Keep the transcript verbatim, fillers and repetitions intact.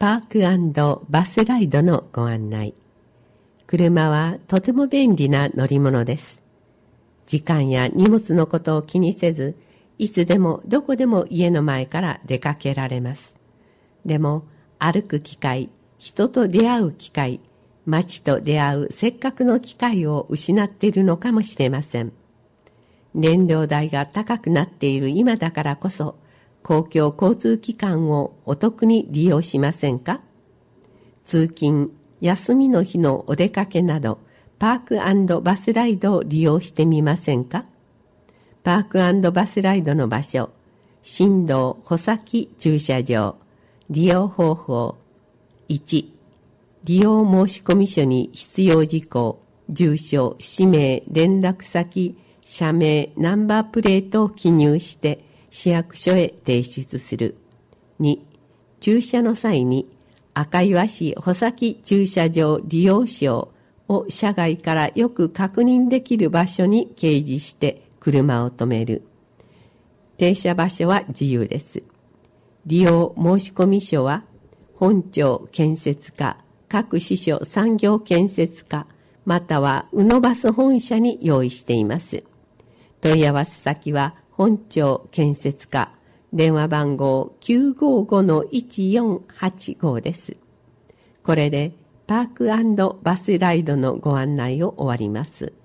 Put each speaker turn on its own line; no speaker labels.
パーク&バスライドのご案内。車はとても便利な乗り物です。時間や荷物のことを気にせず、いつでもどこでも家の前から出かけられます。でも、歩く機会、人と出会う機会、街と出会うせっかくの機会を失っているのかもしれません。燃料代が高くなっている今だからこそ、公共交通機関をお得に利用しませんか？通勤、休みの日のお出かけなど、パーク&バスライドを利用してみませんか？パーク&バスライドの場所、新道穂先駐車場。利用方法。いち、利用申込書に必要事項、住所、氏名、連絡先、社名、ナンバープレートを記入して市役所へ提出する。に、駐車の際に赤岩市穂先駐車場利用証を車外からよく確認できる場所に掲示して車を止める。停車場所は自由です。利用申込書は本庁建設課、各支所産業建設課、またはうのバス本社に用意しています。問い合わせ先は本庁建設課、電話番号 きゅうごごのいちよんはちご です。これでパーク&バスライドのご案内を終わります。